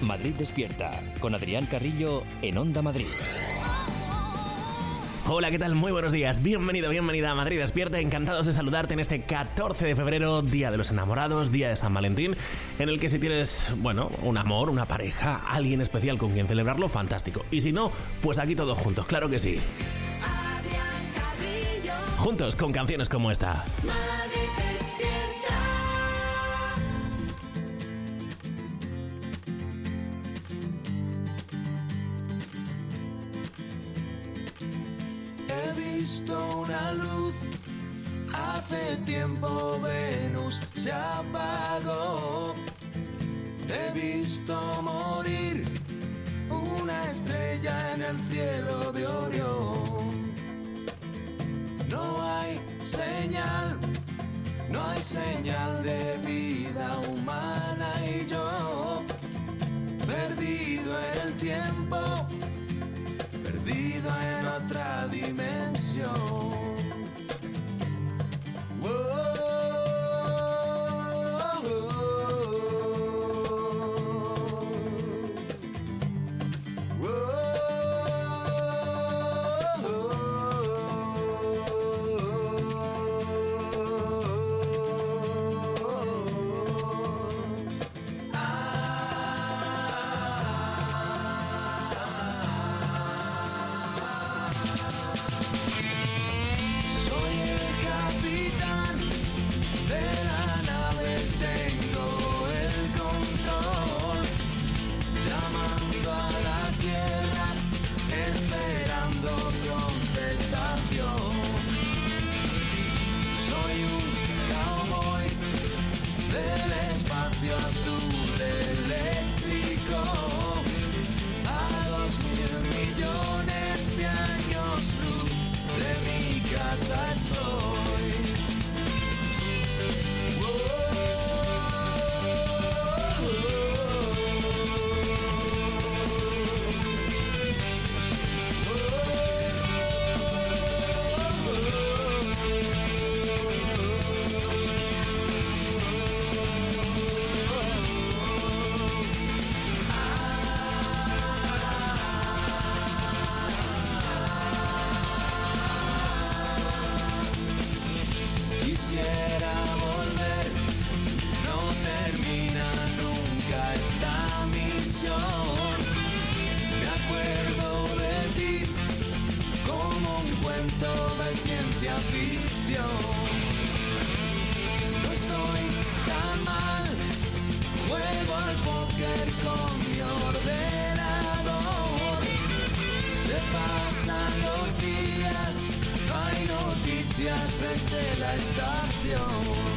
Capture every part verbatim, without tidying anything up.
Madrid Despierta, con Adrián Carrillo en Onda Madrid. Hola, ¿qué tal? Muy buenos días. Bienvenido, bienvenida a Madrid Despierta. Encantados de saludarte en este catorce de febrero, Día de los Enamorados, Día de San Valentín, en el que si tienes, bueno, un amor, una pareja, alguien especial con quien celebrarlo, fantástico. Y si no, pues aquí todos juntos, claro que sí. Adrián Carrillo. Juntos con canciones como esta. Madrid Despierta. He visto una luz, hace tiempo Venus se apagó. He visto morir una estrella en el cielo de Orión. No hay señal, no hay señal de vida humana y yo, perdido en el tiempo, perdido en otra dimensión. Whoa. Desde la estación.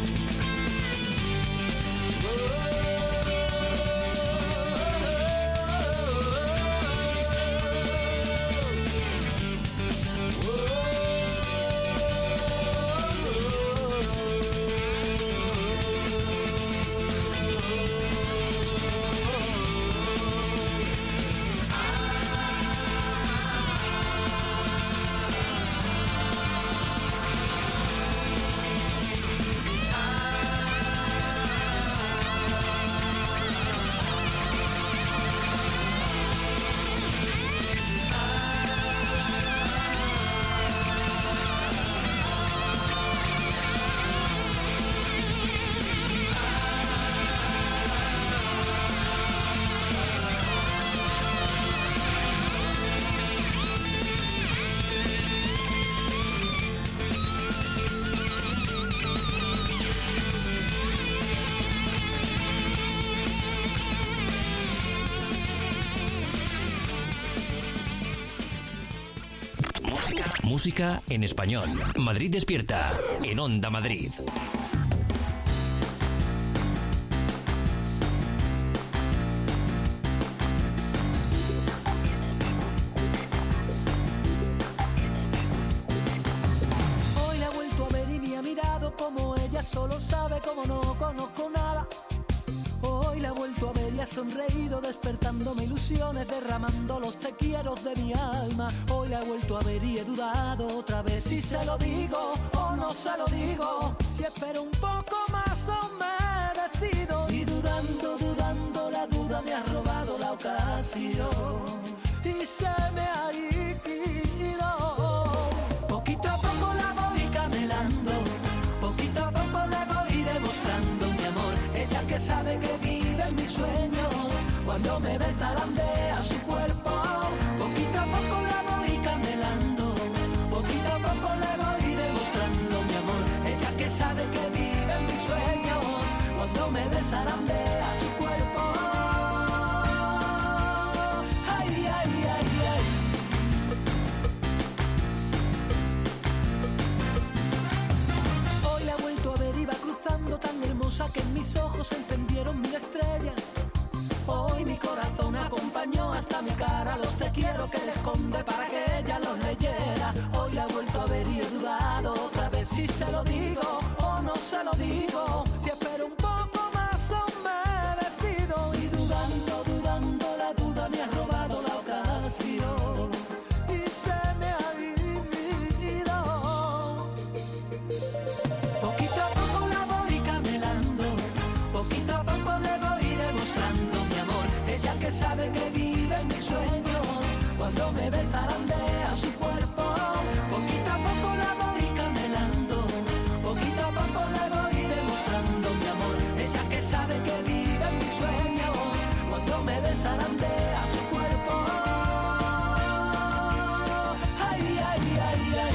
Música en español. Madrid Despierta, en Onda Madrid. Hoy la he vuelto a ver y me ha mirado como ella solo sabe, como no conozco nada. Hoy la he vuelto a ver y ha sonreído, despertándome ilusiones, derramando los te quiero de mi alma. Hoy la he vuelto a ver y he dudado otra vez si se lo digo o no se lo digo, si espero un poco más o me decido. Y dudando, dudando, la duda me ha robado la ocasión y se me ha ido. Poquito a poco la voy camelando, poquito a poco le voy demostrando mi amor. Ella que sabe que vive en mis sueños, cuando me ve zarandea su cuerpo. Poquito a poco la voy camelando, poquito a poco le voy demostrando mi amor. Ella que sabe que vive en mis sueños, cuando me ve zarandea su cuerpo. Ay, ay, ay, ay. Hoy la he vuelto a ver, iba cruzando tan hermosa que en mis ojos se encendieron mil estrellas. Hoy mi corazón acompañó hasta mi cara los te quiero que le esconde para que ella los leyera. Hoy la he vuelto a ver y he dudado otra vez si se lo digo o no se lo digo, si espero un poco más o me decido. Y dudando, dudando, la duda me ha robado la ocasión y se me ha ido. Poquito a poco la voy camelando, poquito a poco le voy demostrando mi amor. Ella que sabe que vive en mis sueños, cuando me ve zarandea su cuerpo. Poquito a poco la voy camelando, poquito a poco le voy demostrando mi amor. Ella que sabe que vive en mis sueños, cuando me ve zarandea su cuerpo. Ay, ay, ay, ay.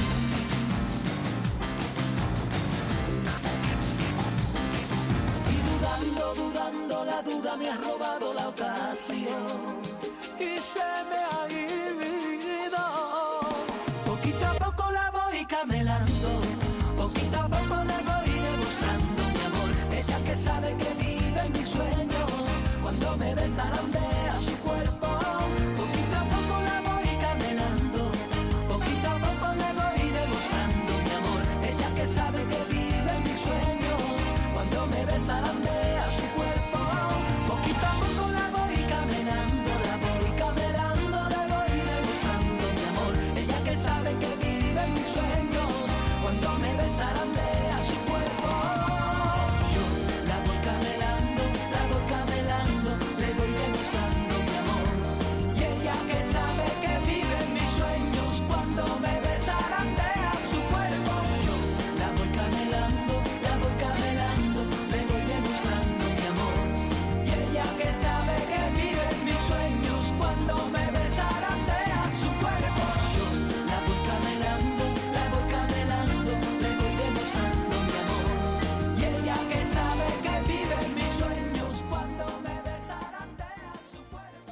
Y dudando, dudando, la duda me ha robado la ocasión y se me ha ido. Poquito a poco la voy camelando, poquito a poco le voy demostrando mi amor. Ella que sabe que vive en mis sueños, cuando me ve zarandea su cuerpo. Poquito a poco la voy camelando, poquito a poco le voy demostrando mi amor. Ella que sabe que vive en mis sueños, cuando me ve zarandea su cuerpo. Poquito a poco la voy camelando, la voy camelando, le voy demostrando mi amor. Ella que sabe que vive en mis sueños, cuando me ve zarandea su cuerpo. Yo la voy camelando, la voy camelando, le voy demostrando mi amor. Y ella que sabe que vive en mis sueños, cuando me ve zarandea su cuerpo. Yo la voy camelando, la voy camelando, le voy demostrando mi amor. Y ella que sabe que vive en mis sueños, cuando me ve zarandea su cuerpo. Yo la voy camelando, la voy camelando, le voy demostrando mi amor. Y ella que sabe que vive en mis sueños, cuando me ve zarandea su cuerpo.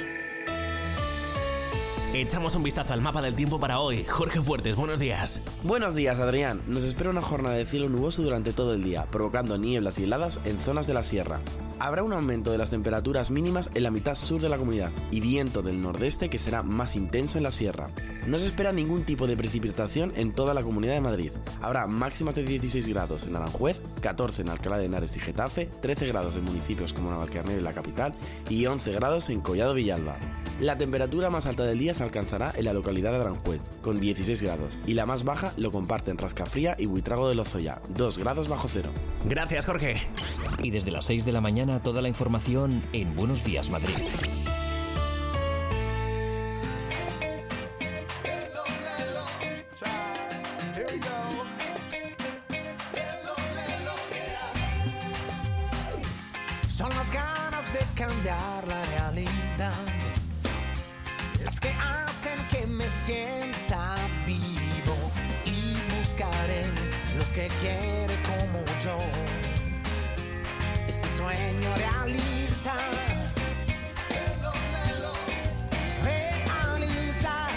Echamos un vistazo al mapa del tiempo para hoy. Jorge Fuertes, buenos días. Buenos días, Adrián. Nos espera una jornada de cielo nuboso durante todo el día, provocando nieblas y heladas en zonas de la sierra. Habrá un aumento de las temperaturas mínimas en la mitad sur de la comunidad y viento del nordeste que será más intenso en la sierra. No se espera ningún tipo de precipitación en toda la Comunidad de Madrid. Habrá máximas de dieciséis grados en Aranjuez, catorce en Alcalá de Henares y Getafe, trece grados en municipios como Navalcarnero y la capital y once grados en Collado Villalba. La temperatura más alta del día se alcanzará en la localidad de Aranjuez, con dieciséis grados, y la más baja lo comparten Rascafría y Buitrago de Lozoya, dos grados bajo cero. Gracias, Jorge. Y desde las seis de la mañana toda la información en Buenos Días Madrid. Son las ganas de cambiar la realidad las que hacen que me sienta vivo y buscaré los que quieren como yo. Este sueño realiza, realiza.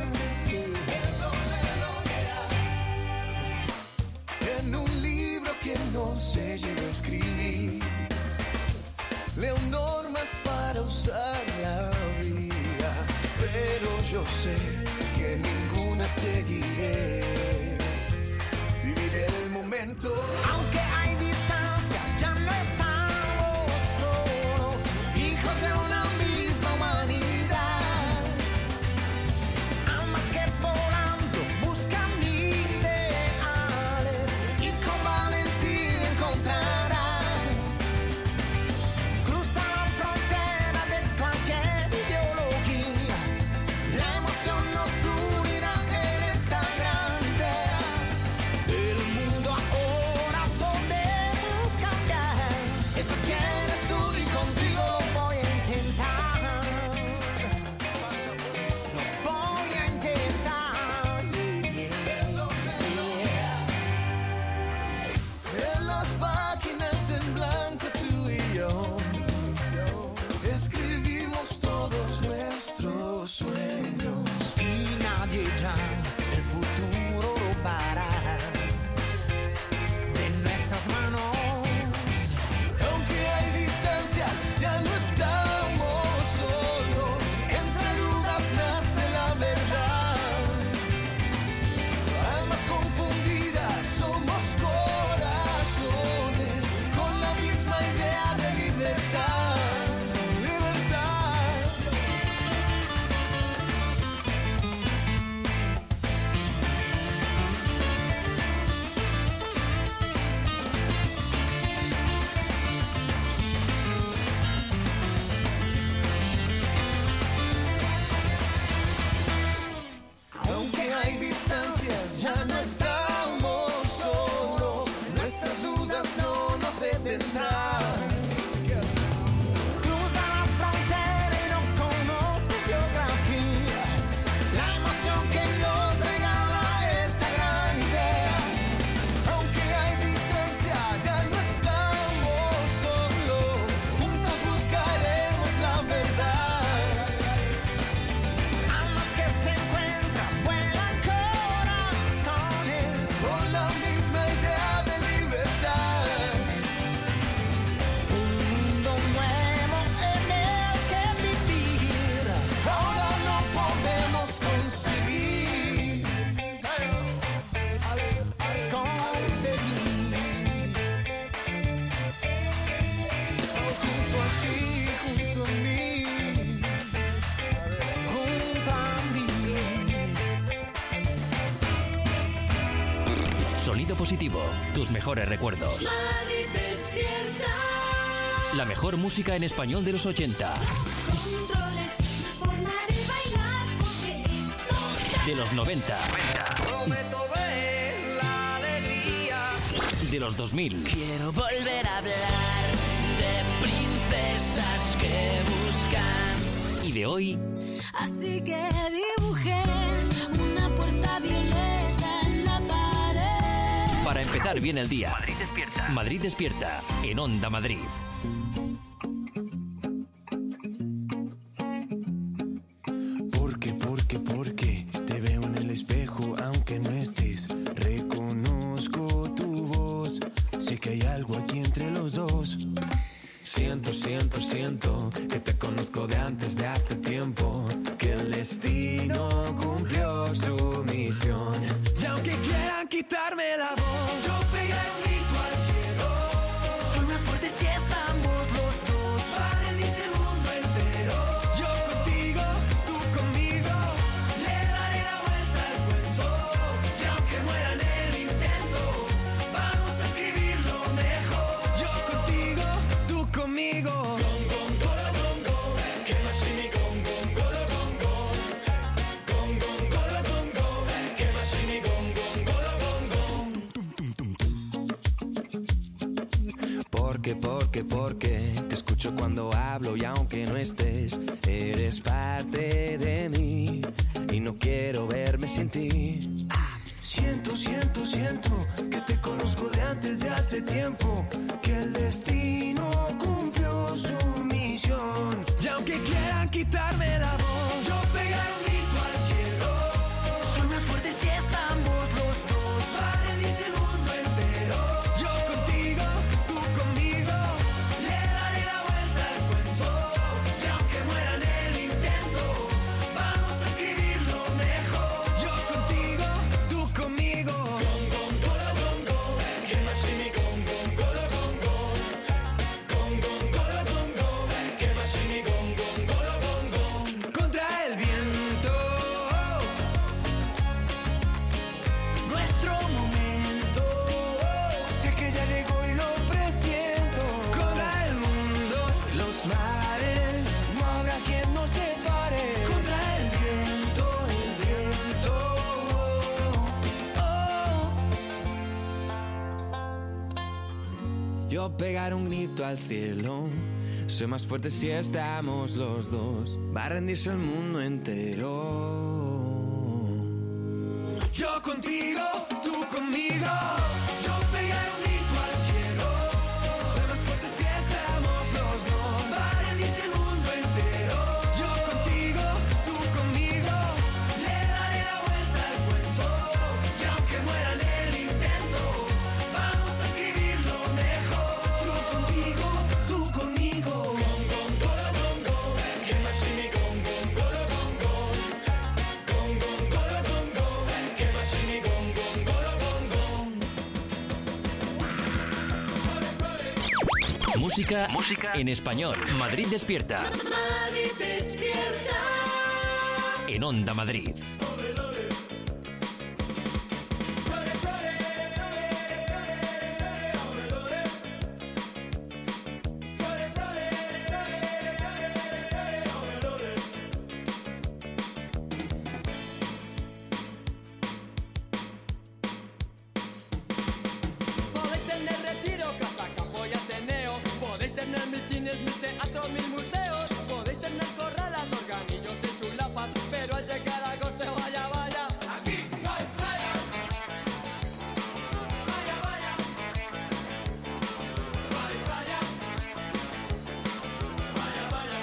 En un libro que no se llegó a escribir, leo normas para usar la vida, pero yo sé que ninguna seguiré. Viviré el momento, aunque hay distancias, ya no estamos solos, hijos de una misma humanidad. Ambas que volando buscan ideales y con valentía encontrarán. Cruza la frontera de cualquier sonido positivo, tus mejores recuerdos. Madrid despierta. La mejor música en español de los ochenta. Controles, forma de bailar, porque esto De los noventa. Prometo ver la alegría. De los dos mil. Quiero volver a hablar de princesas que buscan. Y de hoy. Así que dibujé una puerta violeta en la pared. Para empezar bien el día. Madrid despierta. Madrid despierta. En Onda Madrid. Porque, porque, porque te veo en el espejo aunque no estés. Reconozco tu voz. Sé que hay algo aquí entre los dos. Siento, siento, siento que te conozco de antes de hace tiempo. Que el destino cumplió su misión. Y aunque quieran quitarme la voz, yo pegaré un grito al cielo. Soy más fuerte si estamos los dos. Para rendirse el mundo entero. Yo contigo, tú conmigo. Le daré la vuelta al cuento. Y aunque muera en el intento, vamos a escribirlo mejor. Yo contigo, tú conmigo. Gong, gong, golo, gong, gong. Que más si mi gong, gong, golo, gong, gong. Gong, gong, golo, gong, gong. Que más si mi gong, gong, golo, gong, gong. Porque, porque, porque te escucho cuando hablo y aunque no estés, eres parte de mí y no quiero verme sin ti. Siento, siento, siento que te conozco de antes de hace tiempo. Que el destino cumplió su misión. Y aunque quieran quitarme la voz, yo pegaré un grito al cielo. Soy más fuerte si estamos los dos. Para rendirse el mundo entero. Yo contigo, tú conmigo. Le daré la vuelta al cuento. Y aunque muera en el intento, vamos a escribirlo mejor. Yo contigo, tú conmigo. Gong, gong, golo, gong, gong. Que más si mi gong, gong, golo, gong, gong. Gong, gong, golo, gong, gong. Que más si mi gong, gong, golo, gong, gong. Contra el viento. Nuestro momento. Sé que ya llegó y lo presiento. Contra el mundo, los mares. No habrá quien nos separe. Contra el viento, el viento. Oh. Yo pegaré un grito al cielo. Soy más fuerte si estamos los dos. Va a rendirse el mundo entero. Yo contigo, tú conmigo. Yo pegaré un grito al cielo. Soy más fuerte si estamos los dos. Va a rendirse el mundo entero. Yo contigo, tú conmigo. Le daré la vuelta al cuento. Y aunque muera en el intento, vamos a escribirlo mejor. Yo contigo, tú conmigo. Gong, gong, golo, gong, gong. Que más si mi gong, gong, golo, gong, gong. Gong, gong, golo, gong, gong. Que más si mi gong, gong, golo, gong, gong. Música, música en español. Madrid despierta. Madrid despierta. En Onda Madrid. Podéis tener retiro, casa, campo y ateneo. Podéis tener mitines, mis teatros, mis museos. Podéis tener corralas, organillos y chulapas. Pero al llegar agosto, vaya, vaya. Aquí no hay playa. Vaya, vaya. No hay playa. Vaya, vaya.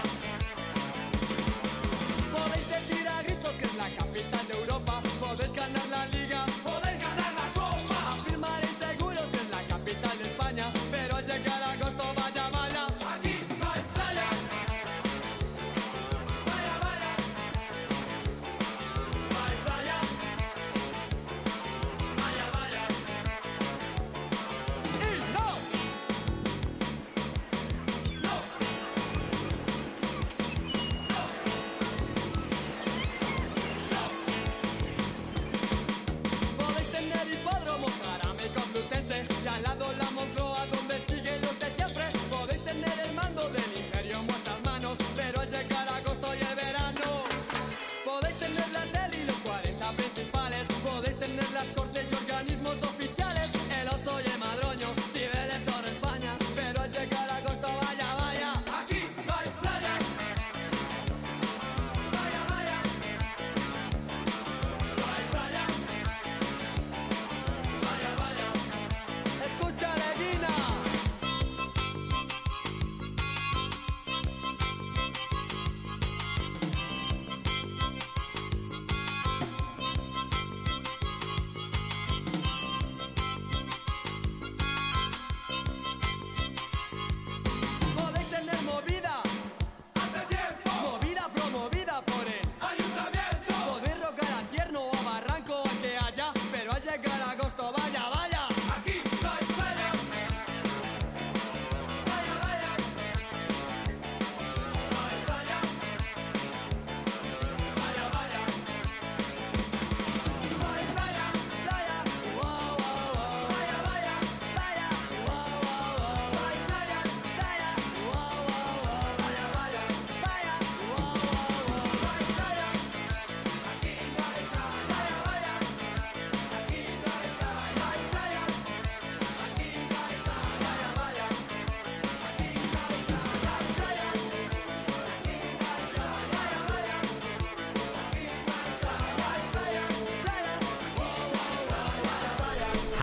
Podéis decir a gritos que es la capital de Europa. Podéis ganar la liga. Podéis ganar la copa. Afirmaréis seguros que es la capital de España. Pero al llegar agosto, vaya, vaya. Aquí no hay playa.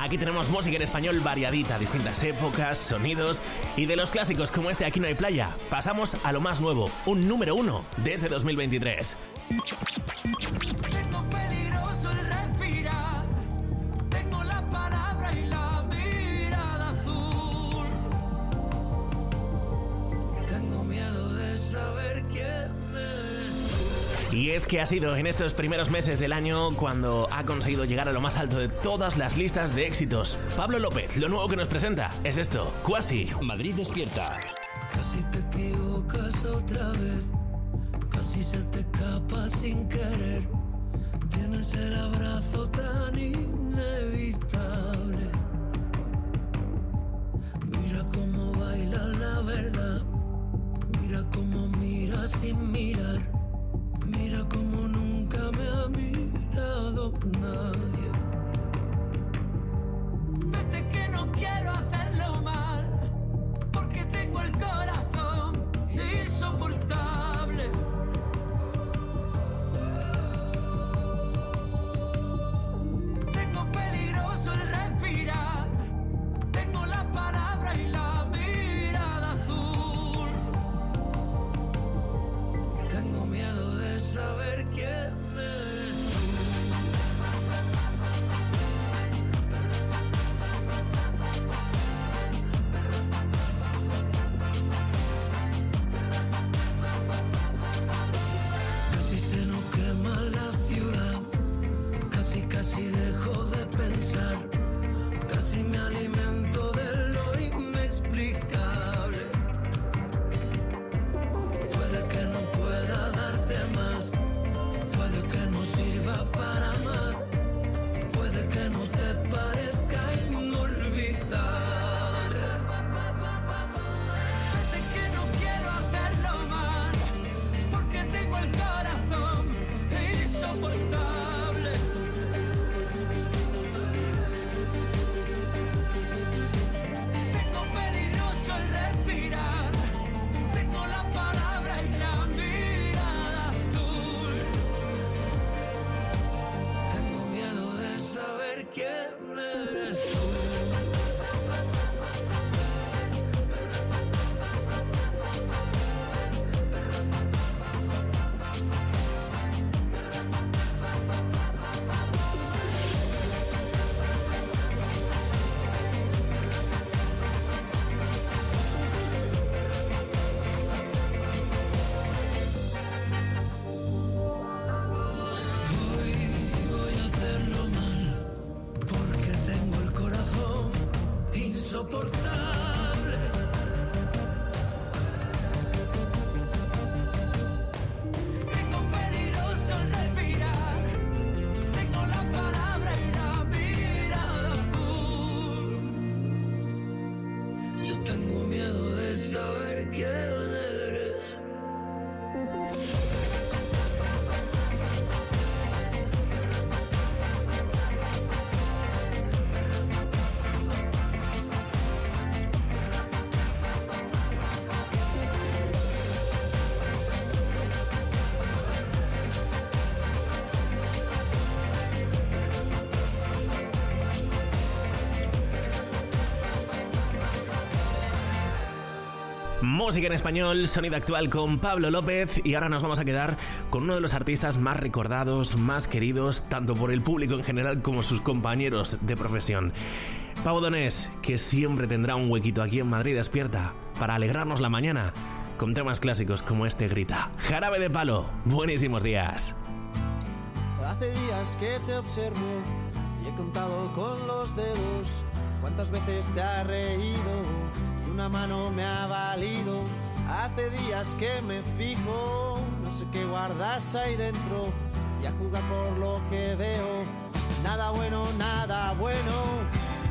Aquí tenemos música en español variadita, distintas épocas, sonidos, y de los clásicos como este Aquí no hay playa, pasamos a lo más nuevo, un número uno desde dos mil veintitrés. Tengo peligroso el respirar, tengo la palabra y la mirada azul. Tengo miedo de saber quién me ves. Y es que ha sido en estos primeros meses del año cuando ha conseguido llegar a lo más alto de todas las listas de éxitos. Pablo López, lo nuevo que nos presenta es esto, Quasi. Madrid despierta. Casi te equivocas otra vez, casi se te escapa sin querer. Tienes el abrazo tan inevitable. Mira cómo baila la verdad, mira cómo mira sin mirar, mira cómo nunca me ha mirado nadie. Vete que no quiero hacerlo mal, porque tengo el corazón insoportable. Tengo peligroso el respirar, tengo la palabra y la mirada azul. Tengo miedo de saber quién me eres tú. Casi se nos quema la ciudad, casi casi dejo de pensar, casi me alimento de lo inexplicable. Puede que no pueda darte más, puede que no sirva para amar, puede que no te parezca inolvidable. Vete que no quiero hacerlo mal, porque tengo el corazón insoportable. Tengo peligroso el respirar, tengo la palabra y la mirada azul. Tengo miedo de saber quién eres tú. Voy, voy a hacerlo mal, porque tengo el corazón insoportable. Tengo peligroso el respirar, tengo la palabra y la mirada azul. Yo tengo miedo de saber quién eres. Música en español, sonido actual con Pablo López, y ahora nos vamos a quedar con uno de los artistas más recordados, más queridos, tanto por el público en general como sus compañeros de profesión. Pau Donés, que siempre tendrá un huequito aquí en Madrid Despierta para alegrarnos la mañana con temas clásicos como este Grita. Jarabe de Palo, buenísimos días. Hace días que te observo y he contado con los dedos cuántas veces te has reído y una mano me ha valido. Hace días que me fijo, no sé qué guardas ahí dentro y a juzgar por lo que veo, nada bueno, nada bueno.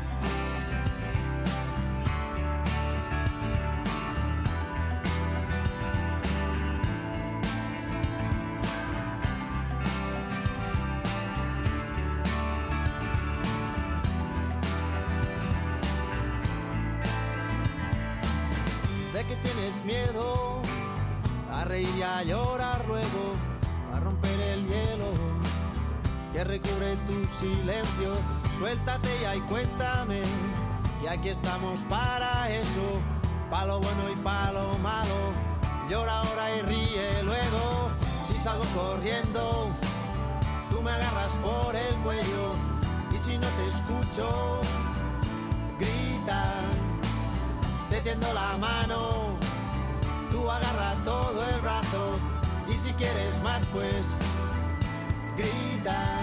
De que tienes miedo a reír y a llorar luego, a romper el hielo que recubre tu silencio. suéltate ya y cuéntame, y aquí estamos para eso, pa' lo bueno y pa' lo malo. Llora ahora y ríe luego. Si salgo corriendo, tú me agarras por el cuello, y si no te escucho, grita, te tiendo la mano, tú agarra todo el brazo, y si quieres más pues grita.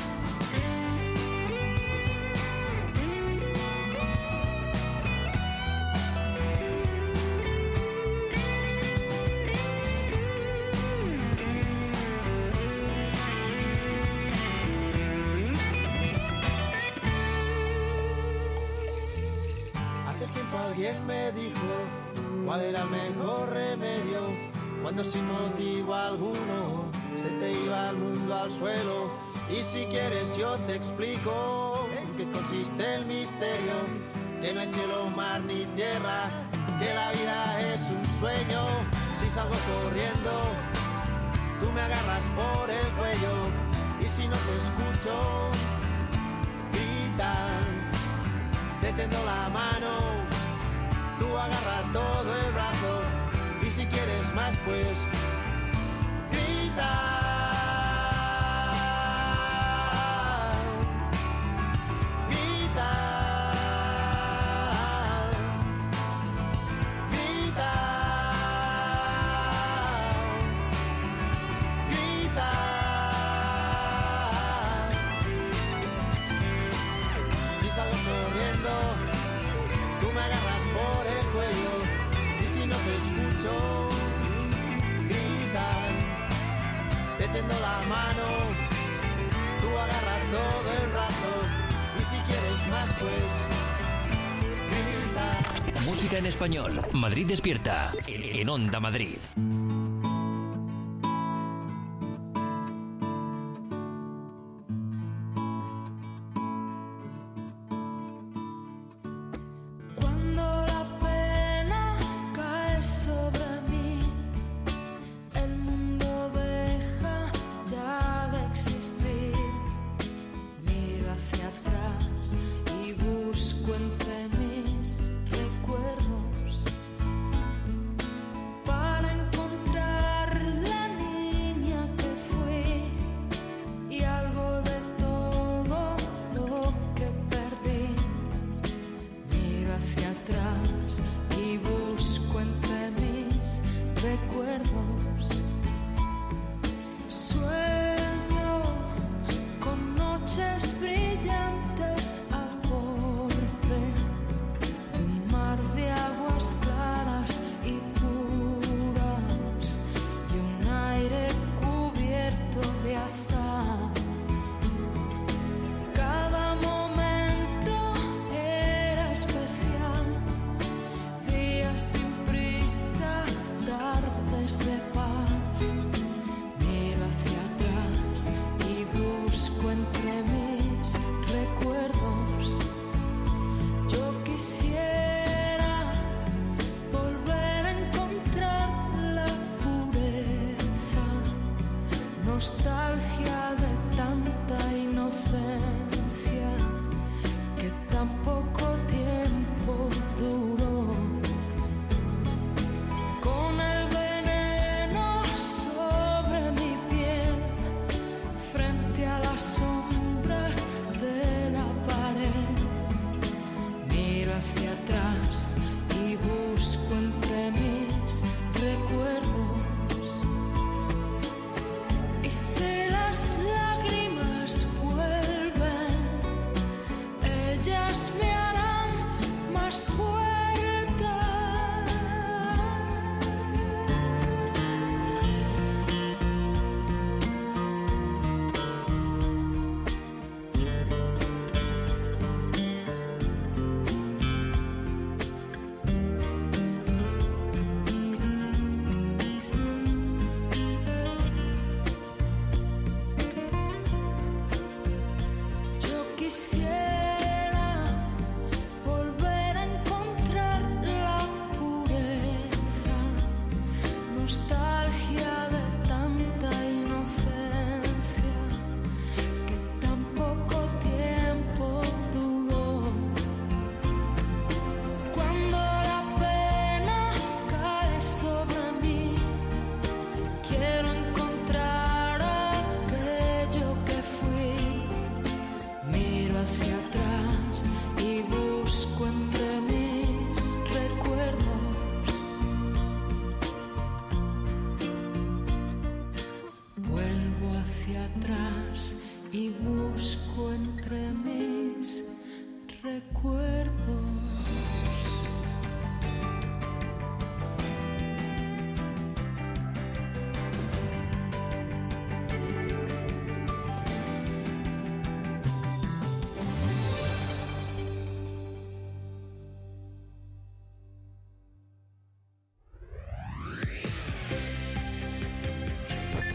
Alguien me dijo cuál era el mejor remedio cuando sin motivo alguno se te iba el mundo al suelo. Y si quieres yo te explico en qué consiste el misterio, que no hay cielo, mar ni tierra, que la vida es un sueño. Si salgo corriendo, tú me agarras por el cuello, y si no te escucho, grita, te tendo la mano, tú agarra todo el brazo, y si quieres más pues grita. Grita. Grita. Grita. Si salgo corriendo, tú me agarras por el cuello, y si no te escucho, grita, te tendo la mano, tú agarras todo el brazo, y si quieres más pues grita. Música en español. Madrid Despierta. En, en Onda Madrid. Sin prisa, tardes de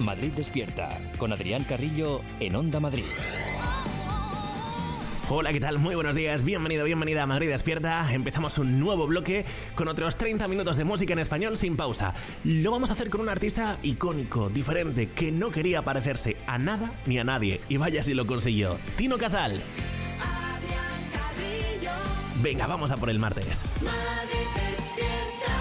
Madrid Despierta, con Adrián Carrillo en Onda Madrid. Hola, ¿qué tal? Muy buenos días, bienvenido, bienvenida a Madrid Despierta. Empezamos un nuevo bloque con otros treinta minutos de música en español sin pausa. Lo vamos a hacer con un artista icónico, diferente, que no quería parecerse a nada ni a nadie. Y vaya si lo consiguió, Tino Casal. Adrián Carrillo. Venga, vamos a por el martes. Madrid Despierta.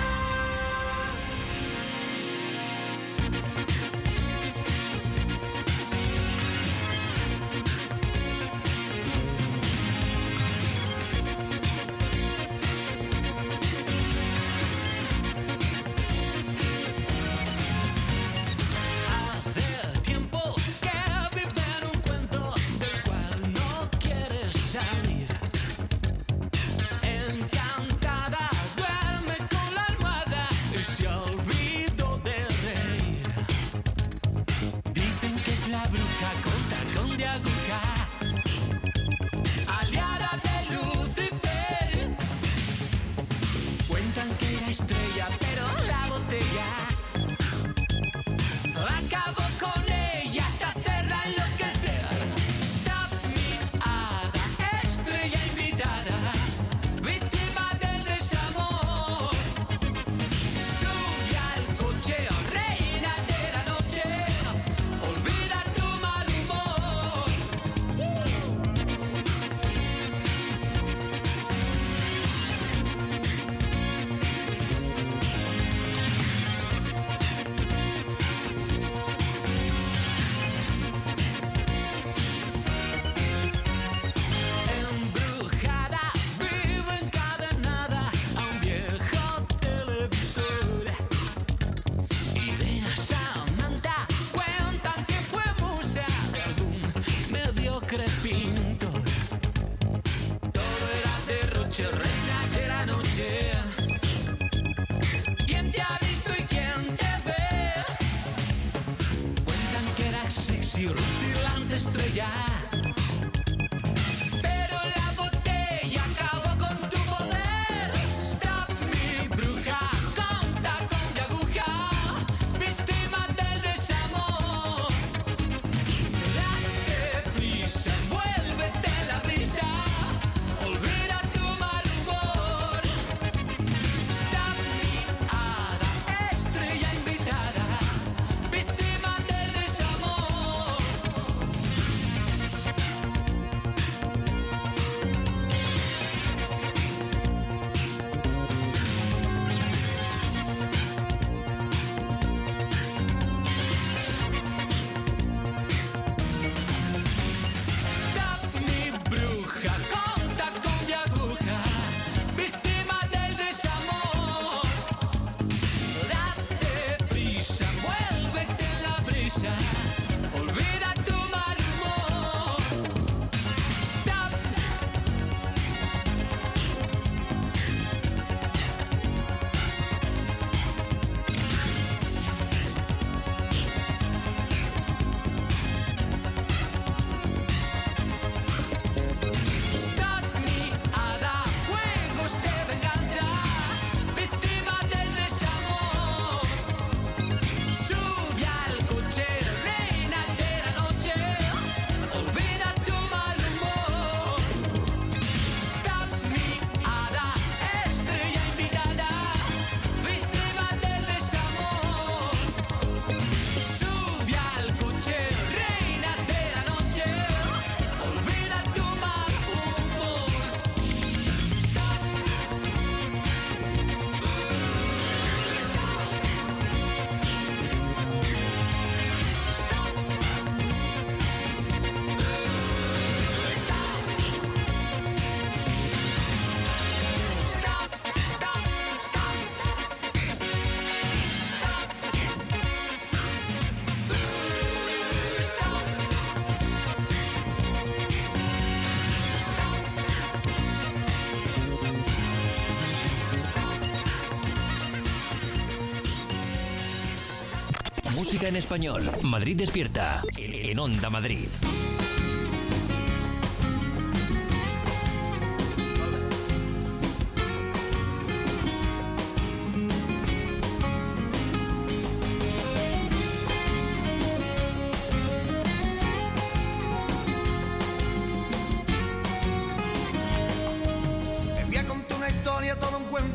Música en español. Madrid Despierta. En Onda Madrid.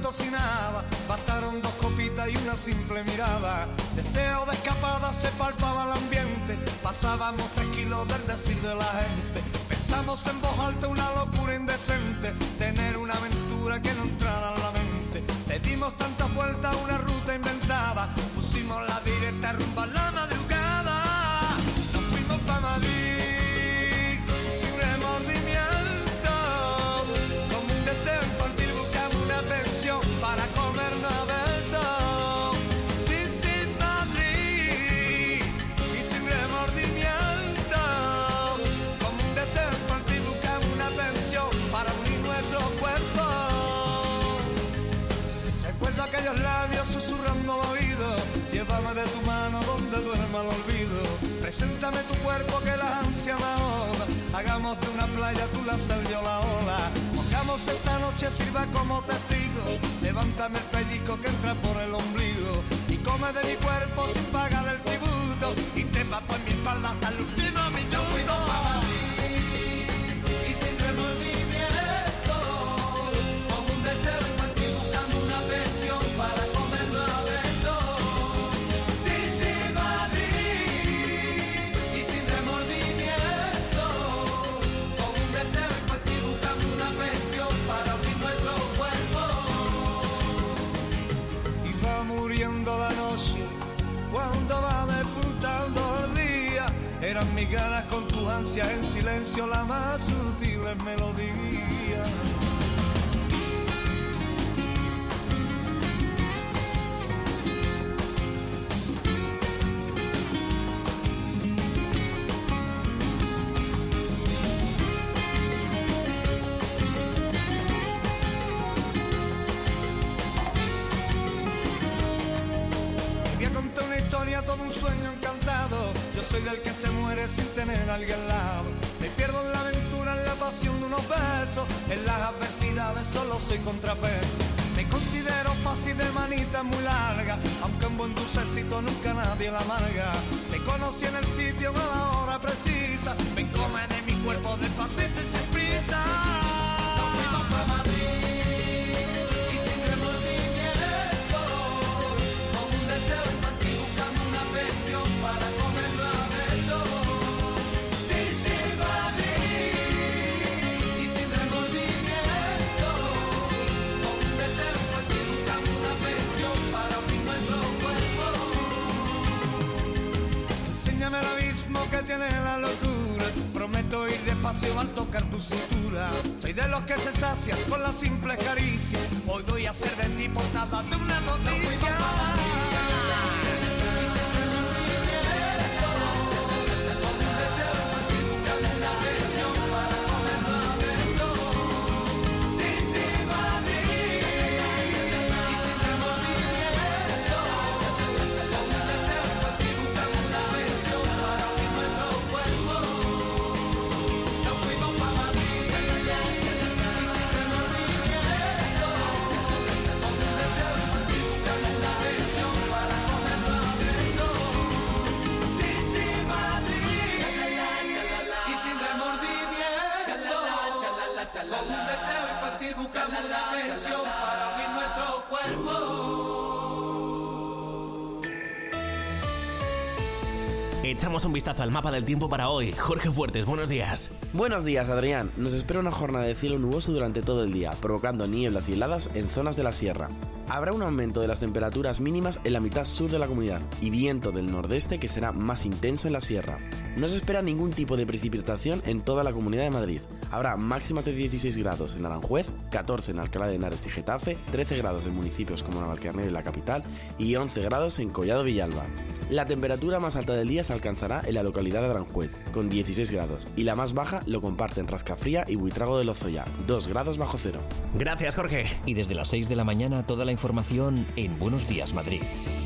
cocinaba, bastaron dos copitas y una simple mirada. Deseo de escapada, se palpaba el ambiente, pasábamos tranquilos del decir de la gente. Pensamos en voz alta una locura indecente, tener una aventura que no entrara en la mente. Le dimos tantas vueltas a una ruta inventada, pusimos la directa rumba a la madrugada. Nos fuimos pa' Madrid sin remordimiento, como un deseo infantil buscamos una pensión para comernos a besos. Sí, sí, Madrid, y sin remordimiento, como un deseo infantil buscamos una pensión para unir nuestros cuerpos. Recuerdo aquellos labios susurrando al oído, llévame de tu mano donde duerma el olvido. Preséntame tu cuerpo que la ansia me ahoga, hagamos de una playa tú la sal yo la ola. Pongamos esta noche, sirva como testigo, levántame el pellico que entra por el ombligo y come de mi cuerpo sin pagar el tributo y te va por mi espalda hasta el último minuto. Y sin remordimiento, como un deseo infantil buscando una pensión para comerlo a besos. Sí, sí, Madrid, y sin remordimiento, como un deseo infantil buscando una pensión para unir nuestros cuerpos. Y va muriendo la noche cuando va despuntando el día, eran mis ganas con tu ansia en silencio la más sutil melodía. Voy a contar una historia, todo un sueño encantado. Yo soy del que se muere sin tener a alguien al lado. Me pierdo en la aventura, en la pasión de unos besos. En las adversidades solo soy contrapeso. Me considero fácil de manita muy larga, aunque en buen dulcecito nunca nadie la amarga. Te conocí en el sitio a la hora precisa. Ven, come de mi cuerpo despacito y sin prisa. Nos fuimos pa' Madrid y sin remordimiento, con un deseo infantil buscando una pensión para comerlo a besos. Sí, sí, Madrid, y sin remordimiento, con un deseo infantil buscando una pensión para unir nuestros cuerpos. Enséñame el abismo que tiene la locura, prometo ir despacio al tocar tu cintura. Soy de los que se sacian con las simples caricias, hoy voy a ser de ti portada de una noticia. Con un deseo infantil buscando la pensión para unir nuestros cuerpos. Echamos un vistazo al mapa del tiempo para hoy. Jorge Fuertes, buenos días. Buenos días, Adrián. Nos espera una jornada de cielo nuboso durante todo el día, provocando nieblas y heladas en zonas de la sierra. Habrá un aumento de las temperaturas mínimas en la mitad sur de la comunidad y viento del nordeste que será más intenso en la sierra. No se espera ningún tipo de precipitación en toda la Comunidad de Madrid. Habrá máximas de dieciséis grados en Aranjuez, catorce en Alcalá de Henares y Getafe, trece grados en municipios como Navalcarnero y la capital y once grados en Collado Villalba. La temperatura más alta del día se alcanzará en la localidad de Aranjuez, con dieciséis grados, y la más baja lo comparten Rascafría y Buitrago de Lozoya, dos grados bajo cero. Gracias, Jorge. Y desde las seis de la mañana toda la información en Buenos Días Madrid.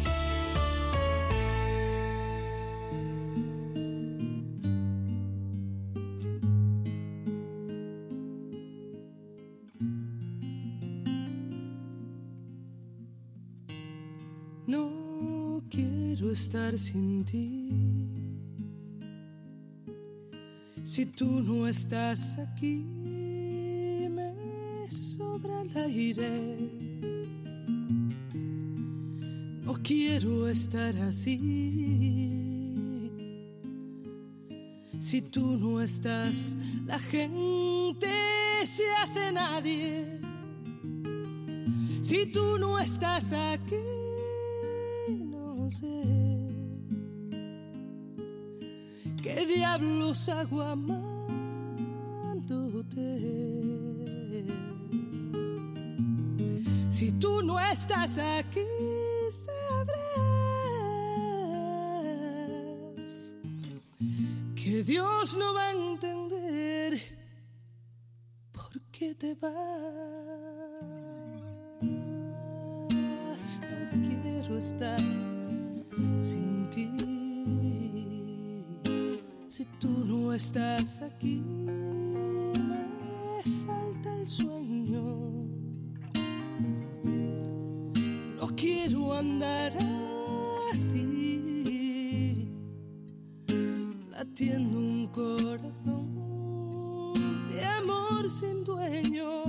No quiero estar sin ti. Si tú no estás aquí, me sobra el aire. No quiero estar así. Si tú no estás, la gente se hace nadie. Si tú no estás aquí, no sé qué diablos hago amándote. Si tú no estás aquí, sabrás que Dios no va a entender por qué te vas. No quiero estar sin ti. Si tú no estás aquí, me falta el sueño. No quiero andar así, latiendo un corazón de amor sin dueño.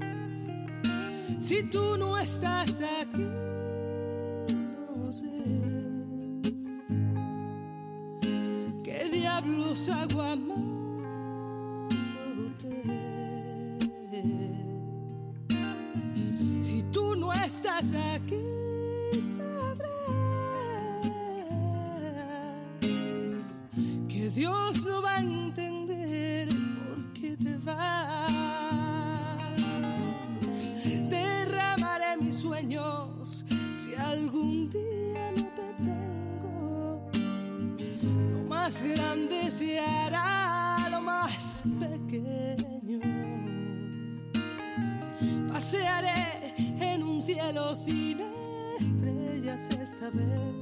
Si tú no estás aquí, no sé qué diablos hago amándote. Si tú no estás aquí, sabrás que Dios no va a entender por qué te vas. Derramaré mis sueños si algún día no te tengo. Lo más grande se hará lo más pequeño. Pasearé en un cielo sin estrellas esta vez,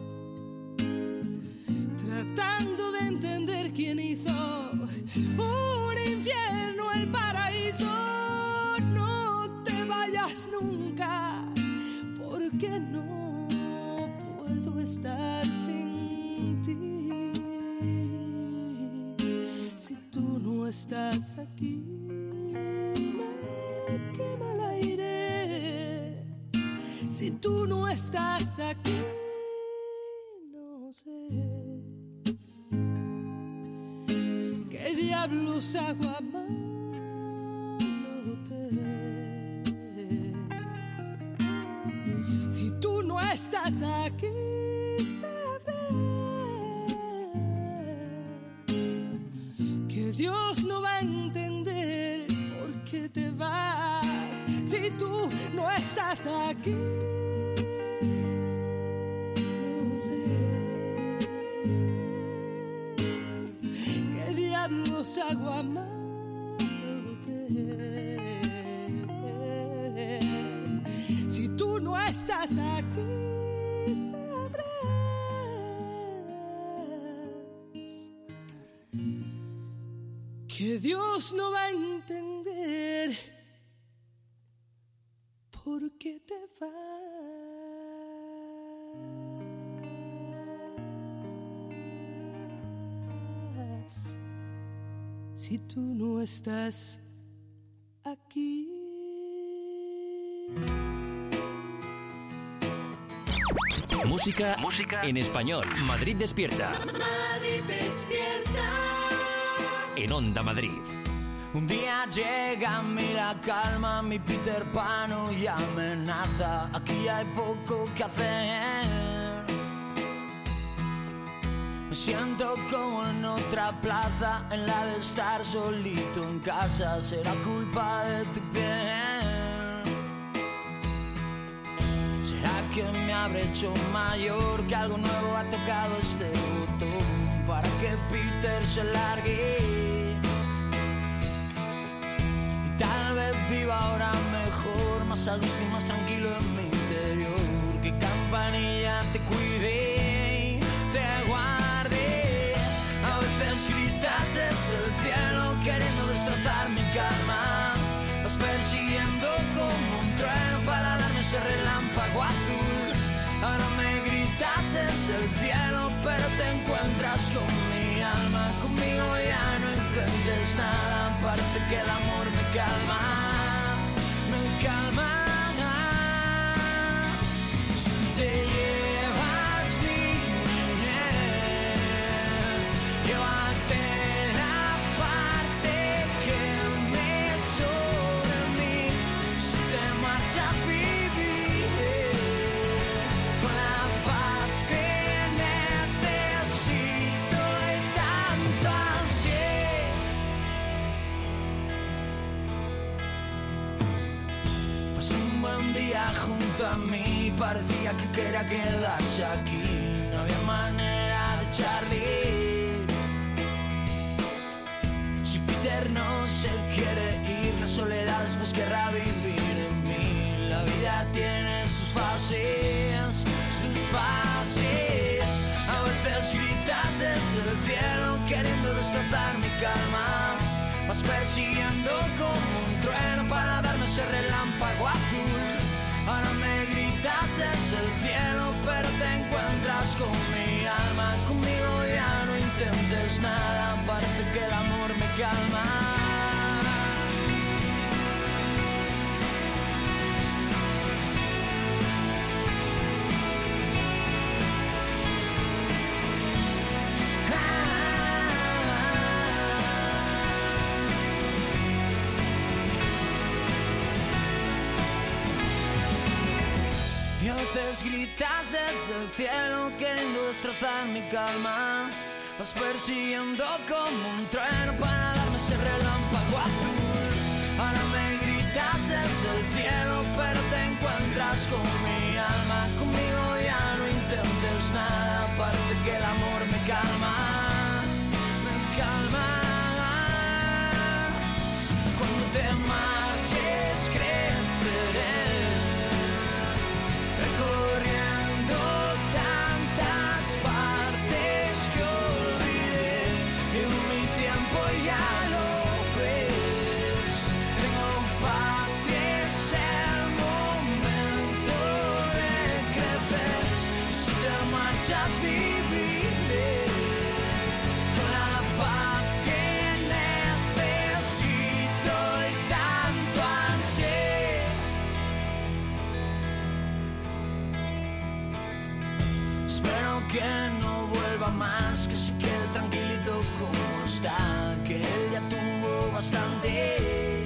tratando de entender quién hizo un infierno el paraíso. No te vayas nunca, porque no puedo estar sin ti. Si tú no estás aquí, me quema el aire. Si tú no estás aquí, no sé qué diablos hago amándote. Si tú no estás aquí, sabrás que Dios no va a entender por qué te vas. Si tú no estás aquí, no sé qué diablos hago amándote. Si tú no estás aquí, sabrás que Dios no va a entender por qué te vas. Si tú no estás aquí. Música, música en español. Madrid despierta. Madrid despierta. En Onda Madrid. Un día llega a mí la calma, mi Peter Pan y amenaza. Aquí hay poco que hacer. Me siento como en otra plaza, en la de estar solito en casa. Será culpa de tu piel. ¿Será que me habré hecho mayor? Que algo nuevo ha tocado este botón para que Peter se largue. Y tal vez viva ahora mejor, más a gusto y más tranquilo en mi interior. Que Campanilla te cuide y te guarde. A veces gritas desde el cielo queriendo destrozar mi calma. Vas persiguiendo como un trueno para darme ese relámpago azul. Ahora me gritas desde el cielo, pero te encuentras con mi alma. Conmigo ya no intentes nada, parece que el amor me calma, me calma. Si te llevo a mí, parecía que quería quedarse aquí. No había manera de echarle. Si Peter no se quiere ir, la soledad después querrá vivir en mí. La vida tiene sus fases, sus fases. A veces gritas desde el cielo queriendo destrozar mi calma. Vas persiguiendo como un trueno para darme ese relámpago azul. Ahora me gritas desde el cielo, pero te encuentras con mi alma. Conmigo ya no intentes nada, parece que el amor me calma. Y a veces gritas desde el cielo queriendo destrozar mi calma. Vas persiguiendo como un trueno para darme ese relámpago azul. Ahora me gritas desde el cielo, pero te encuentras con mi alma. Conmigo ya no intentes nada, parece que el amor me calma. Me calma. Cuando te marches creceré, recorriendo tantas partes que olvidé. Y mi tiempo ya lo ves. Tengo paz y es el momento de crecer. Si te marchas viviré con la paz que necesito y tanto ansié. Espero que no vuelva más, que se quede tranquilito como está, que él ya tuvo bastante.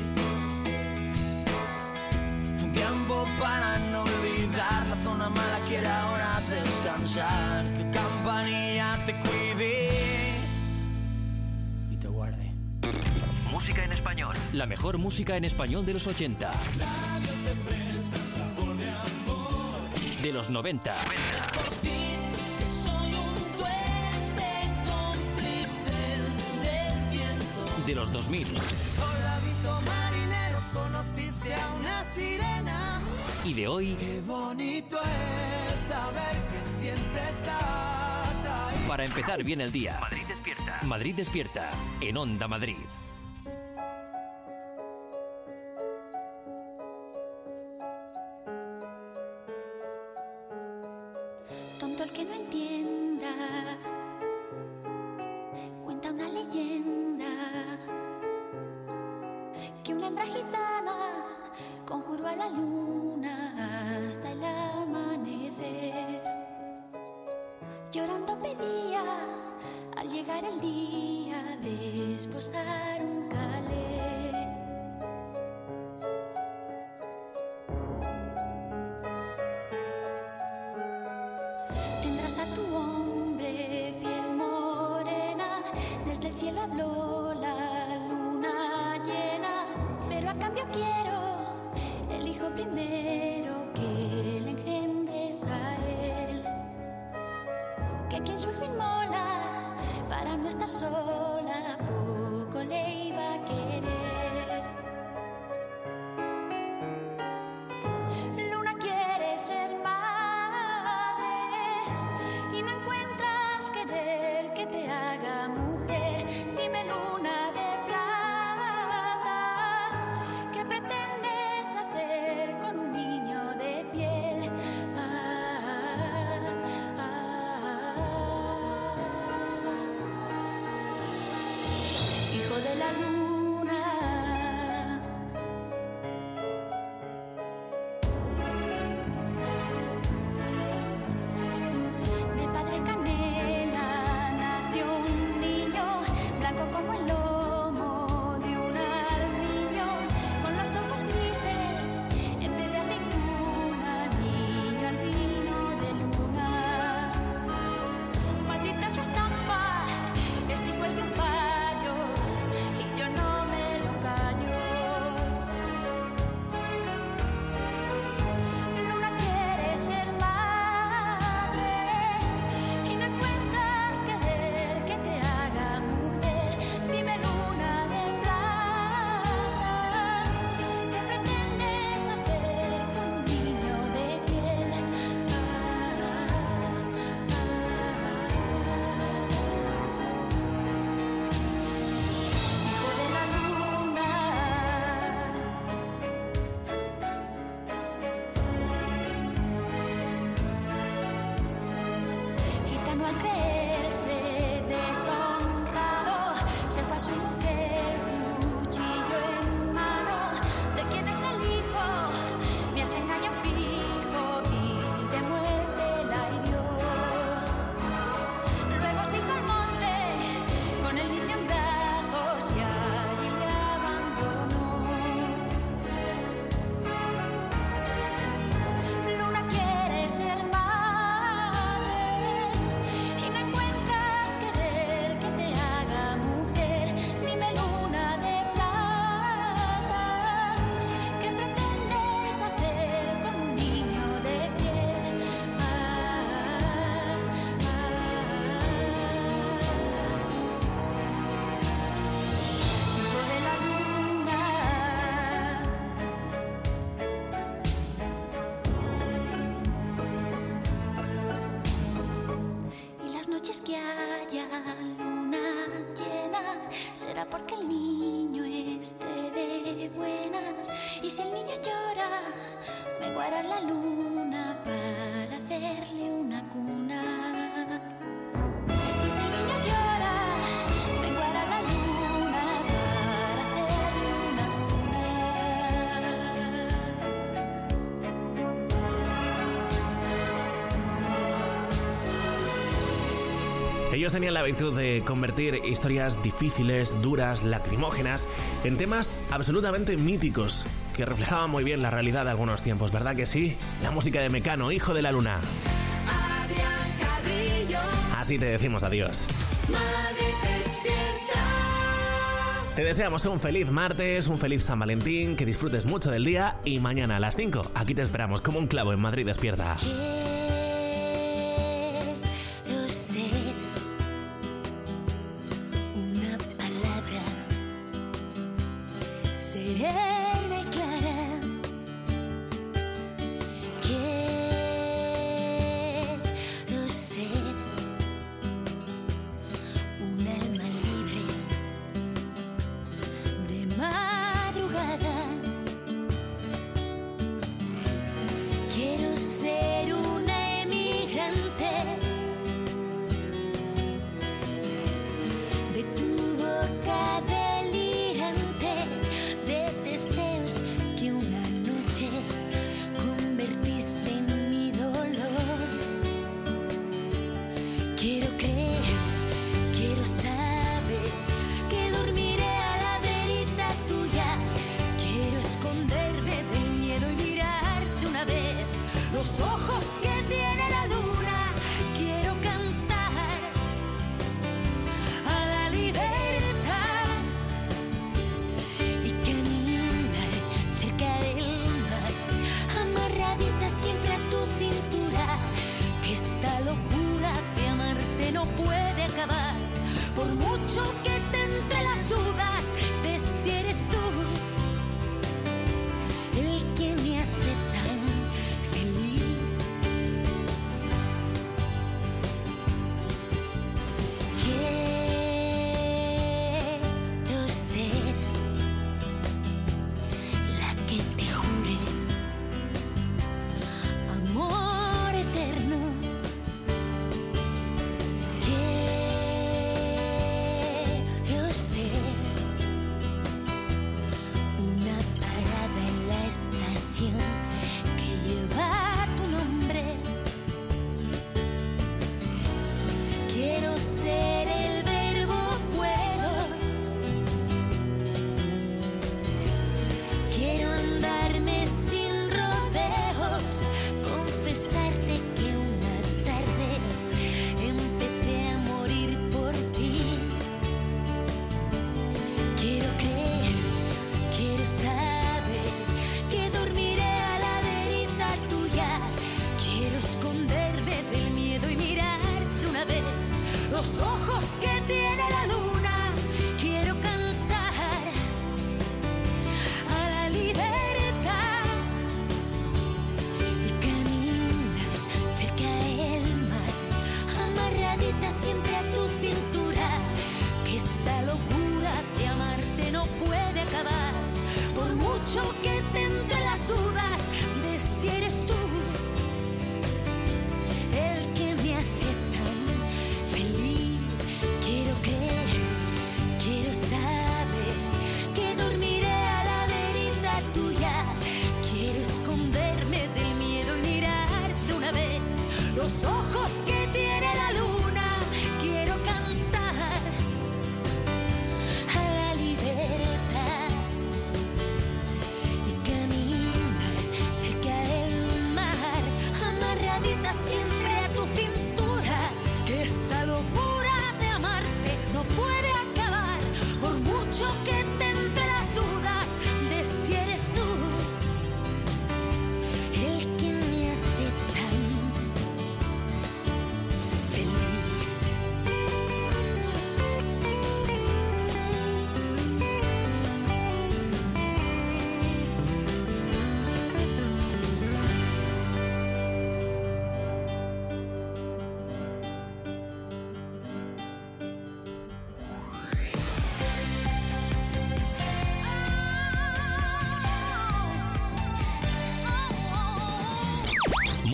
Fue un tiempo para no olvidar, la zona mala quiere ahora descansar. Que Campanilla te cuide y te guarde. Música en español. La mejor música en español de los ochenta. De los noventa. De los dos mil. Soldadito marinero, conociste a una sirena. Y de hoy. Qué bonito es saber que siempre estás ahí. Para empezar bien el día. Madrid despierta. Madrid despierta. En Onda Madrid. Tonto el que no entienda. Cuenta una leyenda que una hembra gitana conjuró a la luna hasta el amanecer. Llorando pedía al llegar el día de esposar un calé. Tendrás a tu hombre piel morena, desde el cielo habló la luna llena, pero a cambio quiero el hijo primero que le engendres a él, que quien su hijo inmola para no estar sola poco le iba a querer. Luna quiere ser madre y no encuentras querer que te haga mujer. Dime, luna de plata, ¿qué pretendes hacer con un niño de piel? Ah, ah, hijo de la luna. uno al creerse deshonrado se fue a su mujer, cuchillo en mano. ¿De quién es el hijo? Me hace engaño fijo y de muerte la hirió. Luego se hizo al monte con el niño en brazos y allí le abandonó. Luna quiere ser madre y no encuentras querer que te haga mujer. Dime, luna de plata, ¿qué pretendes hacer con un niño de piel? Ah, ah, hijo de la luna. Y las noches que haya luna llena será porque el niño esté de buenas. Y si el niño llora, menguará la luna para hacerle una cuna. Y si el niño llora, menguará la luna para hacerle una cuna. Ellos tenían la virtud de convertir historias difíciles, duras, lacrimógenas, en temas absolutamente míticos, que reflejaban muy bien la realidad de algunos tiempos, ¿verdad que sí? La música de Mecano, hijo de la luna. Adrián Carrillo, Así te decimos adiós. Madrid despierta. Te deseamos un feliz martes, un feliz San Valentín, que disfrutes mucho del día y mañana a las cinco, aquí te esperamos como un clavo en Madrid Despierta. Quiero ser una palabra serena y clara. Quiero ser un alma libre de madrugada. Quiero ser una emigrante de tu boca delirante, de deseos que una noche convertiste en mi dolor. Quiero creer, quiero saber que dormiré a la verita tuya. Quiero esconderme del miedo y mirarte una vez los ojos que tiene la luna. Quiero cantar a la libertad y caminar cerca del mar, amarradita siempre a tu cintura. Que esta locura de amarte no puede acabar, por mucho que te entre las dudas de si eres tú el que me hace tan feliz. Quiero ser la que te jure amor eterno. Quiero ser una parada en la estación que lleva tu nombre. Quiero ser el verbo puedo. Quiero andarme sin rodeos, confesarte que una tarde empecé a morir por ti. Quiero creer, quiero saber que dormiré a la verita tuya. Quiero esconderme del miedo y mirarte una vez los ojos que tiene la luna. Quiero cantar a la libertad y caminar cerca del mar, amarradita siempre a tu cintura. Que esta locura de amarte no puede acabar, por mucho que te entre las dudas de si eres tú el que me hace tan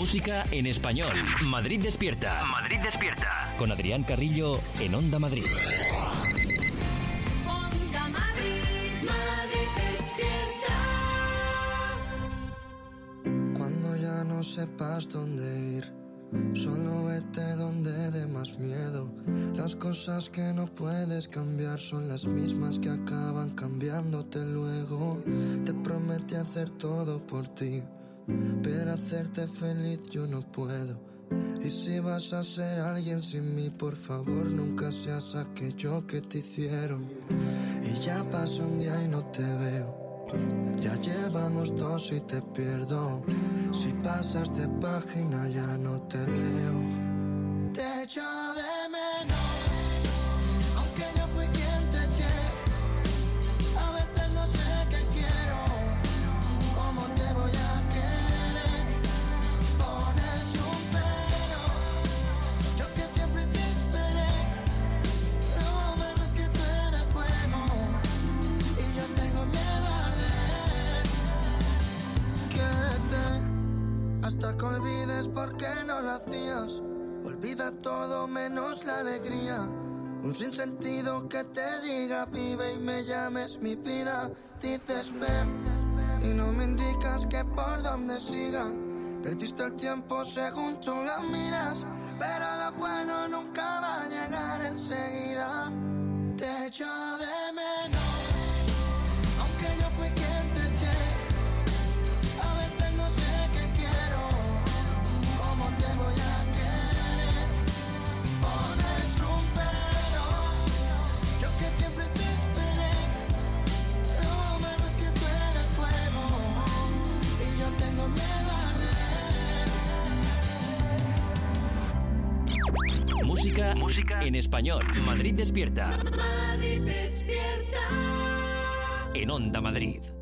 Música en español. Madrid despierta. Madrid despierta. Con Adrián Carrillo en Onda Madrid. Onda Madrid, Madrid despierta. Cuando ya no sepas dónde ir, solo vete donde dé más miedo. Las cosas que no puedes cambiar son las mismas que acaban cambiándote luego. Te prometí hacer todo por ti, pero hacerte feliz yo no puedo. Y si vas a ser alguien sin mí, por favor nunca seas aquello que te hicieron. Y ya pasó un día y no te veo, ya llevamos dos y te pierdo. Si pasas de página ya no te leo. Te echo de menos, aunque yo fui quien te eché. A veces no sé qué quiero, cómo te voy a querer. Pones un pero, yo que siempre te esperé. No me ves que tú eres fuego y yo tengo miedo a arder. Quiérete hasta que olvides por qué no lo hacías. Olvida todo menos la alegría. Un sinsentido que te diga vive y me llames mi vida. Dices ven y no me indicas que por dónde siga. Perdiste el tiempo según tú la miras, pero lo bueno nunca va a llegar enseguida. Te echo de menos, aunque yo fui quien te eché. A veces no sé qué quiero, cómo te voy a querer. Pones un pero, yo que siempre te esperé. No menos que tú eres fuego y yo tengo miedo a arder. Música, música en español. Madrid despierta. Madrid despierta. En Onda Madrid.